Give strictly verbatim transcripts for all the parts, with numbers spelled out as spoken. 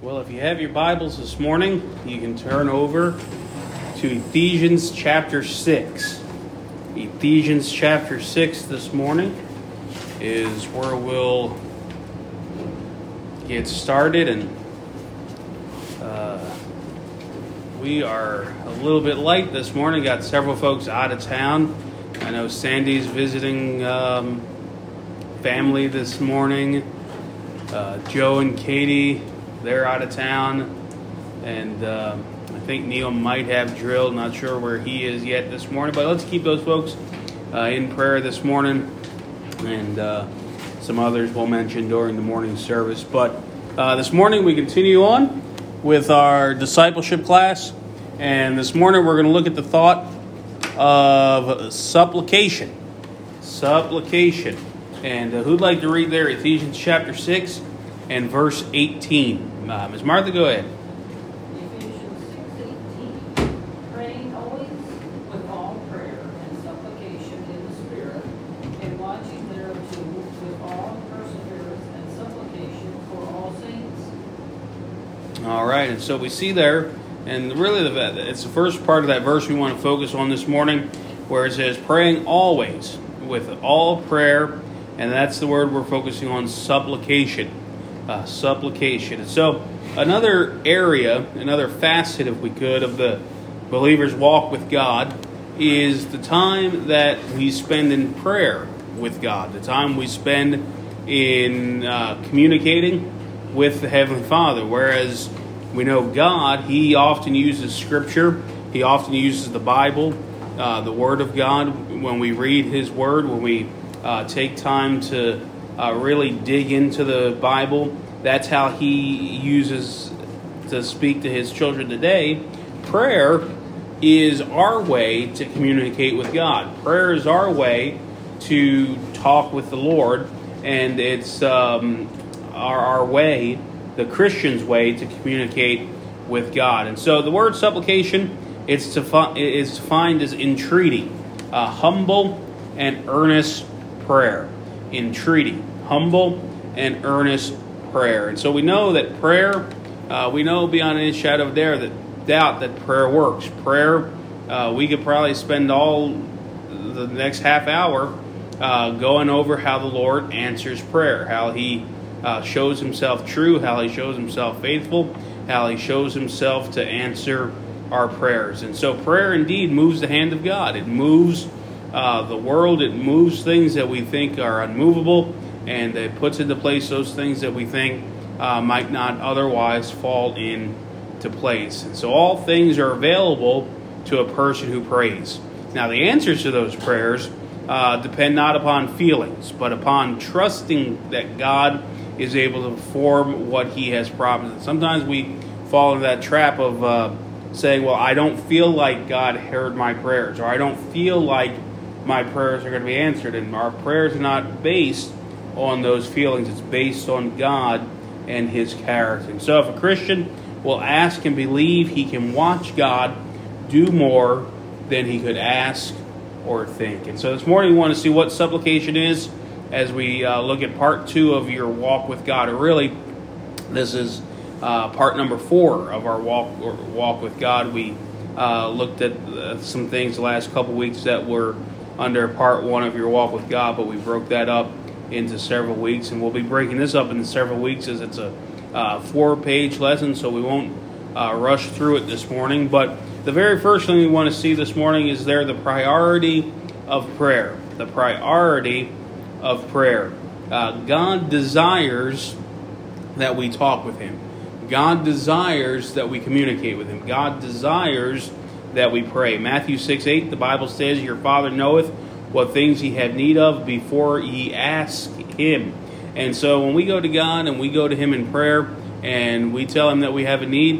Well, if you have your Bibles this morning, you can turn over to Ephesians chapter six. Ephesians chapter six this morning is where we'll get started, and uh, we are a little bit late this morning. Got several folks out of town. I know Sandy's visiting um, family this morning. Uh, Joe and Katie, they're out of town, and uh, I think Neil might have drilled. Not sure where he is yet this morning, but let's keep those folks uh, in prayer this morning, and uh, some others we'll mention during the morning service. But uh, this morning we continue on with our discipleship class, and this morning we're going to look at the thought of supplication. Supplication. And uh, who'd like to read there? Ephesians chapter six and verse eighteen. Uh, Miz Martha, go ahead. Ephesians six eighteen. Praying always with all prayer and supplication in the Spirit, and watching thereunto with all perseverance and supplication for all saints. All right, and so we see there, and really the, it's the first part of that verse we want to focus on this morning, where it says praying always with all prayer, and that's the word we're focusing on, supplication. Uh, supplication. And so another area, another facet, if we could, of the believer's walk with God is the time that we spend in prayer with God, the time we spend in uh, communicating with the Heavenly Father. Whereas we know God, He often uses Scripture, He often uses the Bible, uh, the Word of God. When we read His Word, when we uh, take time to Uh, really dig into the Bible, that's how He uses to speak to His children today. Prayer is our way to communicate with God. Prayer is our way to talk with the Lord, and it's um, our, our way, the Christian's way, to communicate with God. And so the word supplication, it's to fi- is defined as entreaty, uh, humble and earnest prayer. Entreaty, humble and earnest prayer. And so we know that prayer, uh, we know beyond any shadow of doubt that, doubt that prayer works. Prayer, uh, we could probably spend all the next half hour uh, going over how the Lord answers prayer, how He uh, shows Himself true, how He shows Himself faithful, how He shows Himself to answer our prayers. And so prayer indeed moves the hand of God. It moves Uh, the world, it moves things that we think are unmovable, and it puts into place those things that we think uh, might not otherwise fall into place. And so all things are available to a person who prays. Now the answers to those prayers uh, depend not upon feelings, but upon trusting that God is able to perform what He has promised. And sometimes we fall into that trap of uh, saying, well, I don't feel like God heard my prayers, or I don't feel like my prayers are going to be answered. And our prayers are not based on those feelings. It's based on God and His character. And so if a Christian will ask and believe, he can watch God do more than he could ask or think. And so this morning we want to see what supplication is as we uh, look at part two of your walk with God. Or really, this is uh, part number four of our walk or walk with God. We uh, looked at uh, some things the last couple weeks that were under part one of your walk with God, but we broke that up into several weeks, and we'll be breaking this up into several weeks as it's a uh, four-page lesson, so we won't uh, rush through it this morning. But the very first thing we want to see this morning is there the priority of prayer. The priority of prayer. Uh, God desires that we talk with Him. God desires that we communicate with Him. God desires that we pray. Matthew six eight, the Bible says, your Father knoweth what things ye have need of before ye ask Him. And so when we go to God and we go to Him in prayer and we tell Him that we have a need,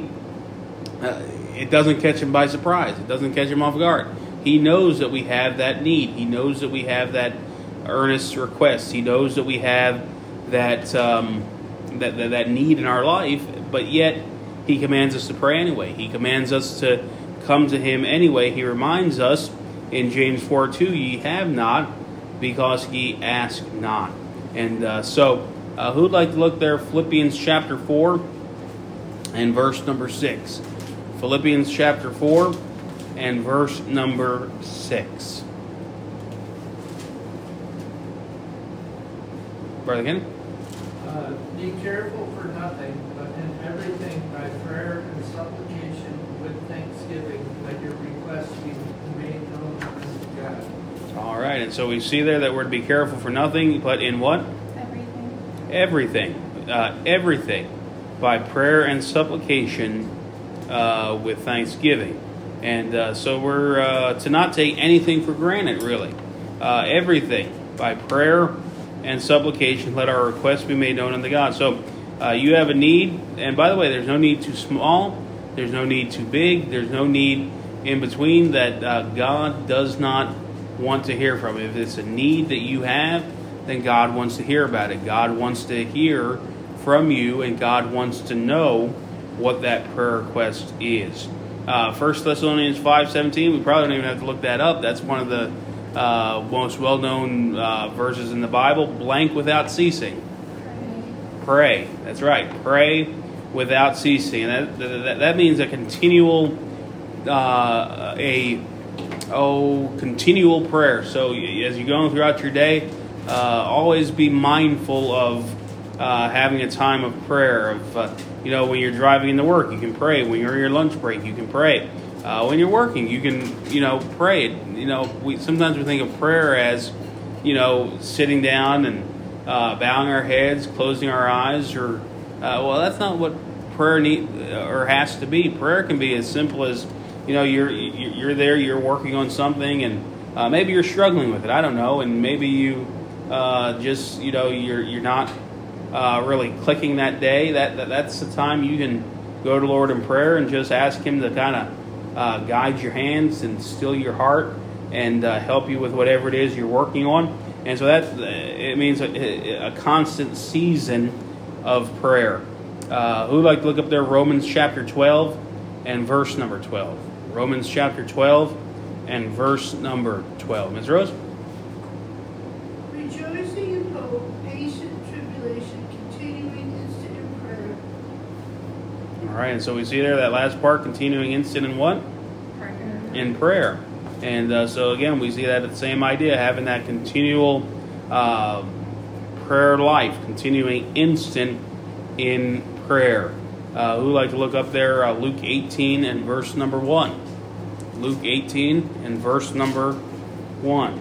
uh, it doesn't catch Him by surprise. It doesn't catch Him off guard. He knows that we have that need. He knows that we have that earnest request. He knows that we have that, um, that, that, that need in our life, but yet He commands us to pray anyway. He commands us to come to Him anyway. He reminds us in James four two, ye have not because ye ask not. And uh, so uh, who'd like to look there? Philippians chapter four. and verse number six. Philippians chapter four and verse number six. Brother Kenny? Uh, be careful for nothing, but in everything by prayer and supplication with thanksgiving, let your requests be made known unto God. All right, and so we see there that we're to be careful for nothing, but in what? Everything. Everything. Uh, everything by prayer and supplication uh, with thanksgiving. And uh, so we're uh, to not take anything for granted, really. Uh, everything by prayer and supplication, let our requests be made known unto God. So uh, you have a need, and by the way, there's no need too small, there's no need too big, there's no need in between that uh, God does not want to hear from. If it's a need that you have, then God wants to hear about it. God wants to hear from you, and God wants to know what that prayer request is. Uh, First Thessalonians five seventeen, we probably don't even have to look that up. That's one of the uh, most well-known uh, verses in the Bible. Blank without ceasing. Pray. That's right. Pray without ceasing. And that, that, that means a continual, uh, a oh, continual prayer. So as you're going throughout your day, uh, always be mindful of uh, having a time of prayer. Of uh, you know, when you're driving into work, you can pray. When you're on your lunch break, you can pray. Uh, when you're working, you can you know pray. You know, we sometimes we think of prayer as you know sitting down and uh, bowing our heads, closing our eyes, or uh, well, that's not what prayer need or has to be. Prayer can be as simple as you know you're you're there, you're working on something, and uh, maybe you're struggling with it. I don't know, and maybe you uh, just you know you're you're not uh, really clicking that day. That, that that's the time you can go to the Lord in prayer and just ask Him to kind of uh, guide your hands and still your heart and uh, help you with whatever it is you're working on. And so that it means a, a constant season of prayer. Uh, who would like to look up there Romans chapter twelve and verse number twelve? Romans chapter twelve and verse number twelve. Miz Rose? Rejoicing in hope, patient tribulation, continuing instant in prayer. All right, and so we see there that last part, continuing instant in what? Prayer. In prayer. And uh, so again, we see that the same idea, having that continual uh, prayer life, continuing instant in prayer. Uh, who would like to look up there uh, Luke eighteen and verse number one? Luke eighteen and verse number one.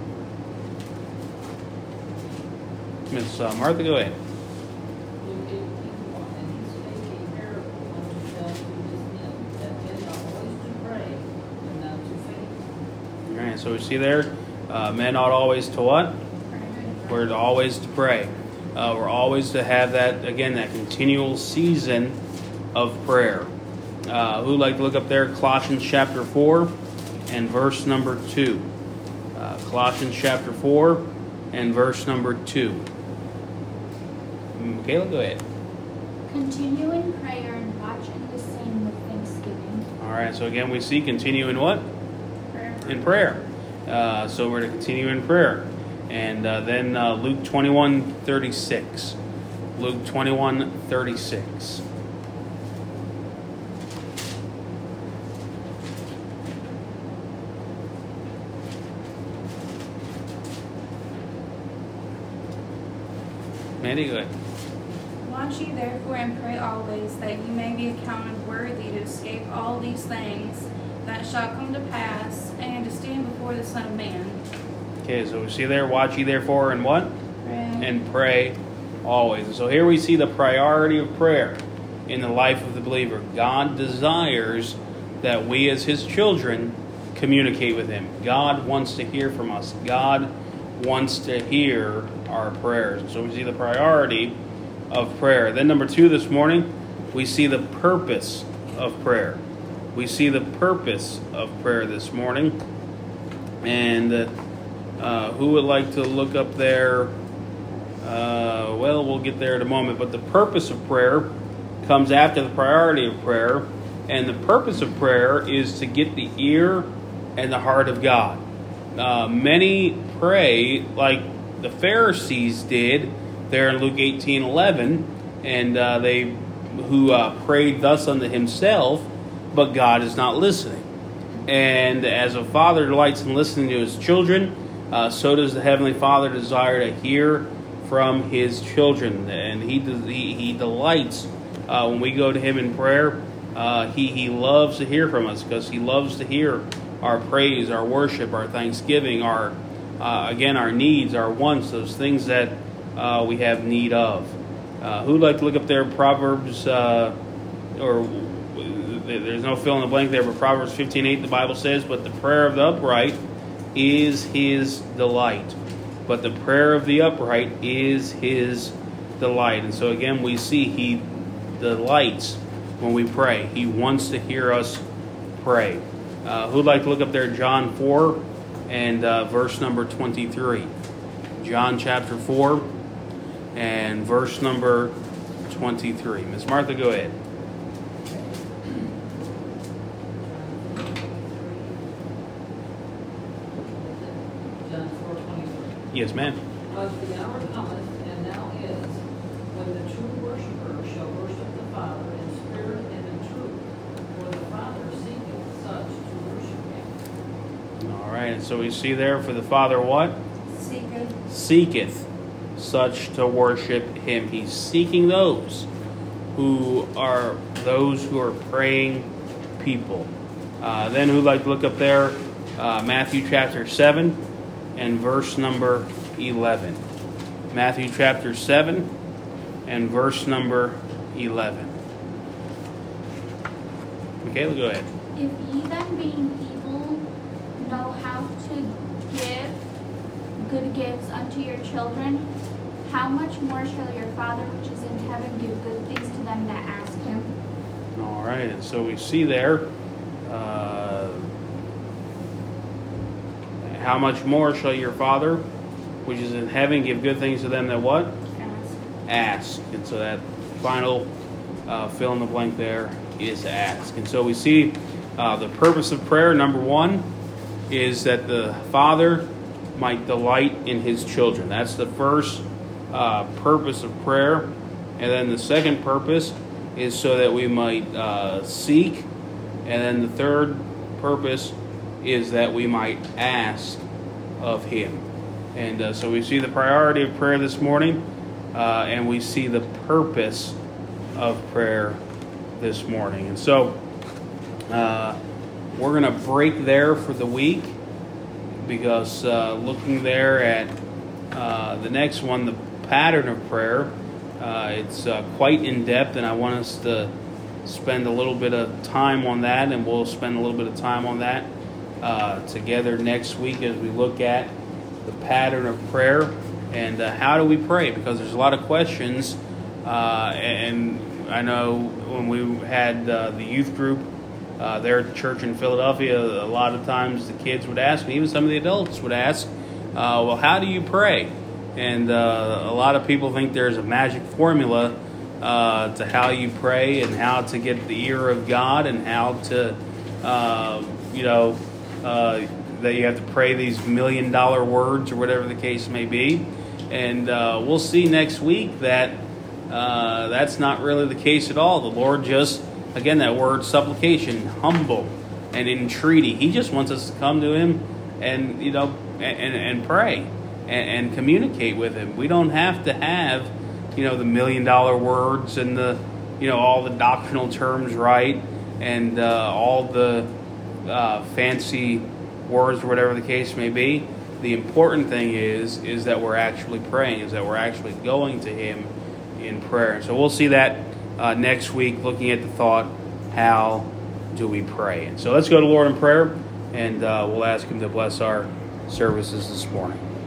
Miss uh, Martha, go ahead. Luke eighteen one, and he spake a parable unto them through his men, that men ought always to pray, and not to faint. All right, so we see there, uh, men ought always to what? We're to always to pray. Uh, we're always to have that, again, that continual season of prayer. Uh, who would like to look up there Colossians chapter four and verse number two? Uh, Colossians chapter four and verse number two. Michaela, go ahead. Continue in prayer and watch in the same with thanksgiving. All right, so again, we see continue in what? Prayer. In prayer. Uh, so we're to continue in prayer. And uh, then uh, Luke twenty-one thirty-six. Luke twenty-one thirty-six. Mandy, go ahead. Watch ye therefore and pray always, that ye may be accounted worthy to escape all these things that shall come to pass, and to stand before the Son of Man. Okay, so we see there, watch ye therefore and what? Pray. And pray always. And so here we see the priority of prayer in the life of the believer. God desires that we as His children communicate with Him. God wants to hear from us. God wants to hear our prayers. And so we see the priority of prayer. Then number two this morning, we see the purpose of prayer. We see the purpose of prayer this morning. And uh, uh, who would like to look up there? Uh, well, we'll get there in a moment. But the purpose of prayer comes after the priority of prayer. And the purpose of prayer is to get the ear and the heart of God. Uh, many pray like the Pharisees did there in Luke eighteen eleven, and uh, they who uh, prayed thus unto himself, but God is not listening. And as a father delights in listening to his children, uh, so does the Heavenly Father desire to hear from his children. And he he, he delights uh, when we go to him in prayer. Uh, he, he loves to hear from us because he loves to hear our praise, our worship, our thanksgiving, our uh, again, our needs, our wants, those things that uh, we have need of. Uh, who'd like to look up there Proverbs, uh, or there's no fill in the blank there, but Proverbs fifteen eight, the Bible says, but the prayer of the upright is his delight. But the prayer of the upright is his delight. And so again, we see he delights when we pray. He wants to hear us pray. Uh, who'd like to look up there John four and uh, verse number twenty-three? John chapter four and verse number twenty-three. Miss Martha, go ahead. John four twenty-three. Yes, ma'am. But the hour cometh, and now is, when the true worshiper shall worship the Father in spirit and in truth, for the Father seeketh such to worship him. All right, and so we see there for the Father what? Seeketh. Seeketh such to worship him. He's seeking those who are those who are praying people. Uh, then who'd like to look up there? Uh, Matthew chapter seven and verse number eleven. Matthew chapter seven and verse number eleven. Michaela, go ahead. If ye then being evil know how to give good gifts unto your children, how much more shall your Father which is in heaven give good things to them that ask him? All right, and so we see there, uh, how much more shall your Father, which is in heaven, give good things to them that what? Ask. Ask. And so that final uh, fill in the blank there is ask. And so we see uh, the purpose of prayer, number one, is that the Father might delight in his children. That's the first uh, purpose of prayer. And then the second purpose is so that we might uh, seek. And then the third purpose is that we might ask of him. And uh, so we see the priority of prayer this morning, uh, and we see the purpose of prayer this morning. And so uh, we're going to break there for the week, because uh, looking there at uh, the next one, the pattern of prayer, uh, it's uh, quite in-depth, and I want us to spend a little bit of time on that, and we'll spend a little bit of time on that uh, together next week as we look at the pattern of prayer and uh, how do we pray, because there's a lot of questions, uh, and I know when we had uh, the youth group uh, there at the church in Philadelphia, a lot of times the kids would ask, and even some of the adults would ask, uh, well, how do you pray? And uh, a lot of people think there's a magic formula uh, to how you pray and how to get the ear of God and how to, uh, you know, uh, that you have to pray these million dollar words or whatever the case may be. And uh, we'll see next week that uh, that's not really the case at all. The Lord just, again, that word supplication, humble and entreaty. He just wants us to come to him and, you know, and, and pray and, and communicate with him. We don't have to have, you know, the million dollar words and the, you know, all the doctrinal terms right and uh, all the uh, fancy words or whatever the case may be. The important thing is is that we're actually praying, is that we're actually going to him in prayer. So we'll see that uh, next week, looking at the thought, how do we pray? And so let's go to Lord in prayer, and uh, we'll ask him to bless our services this morning.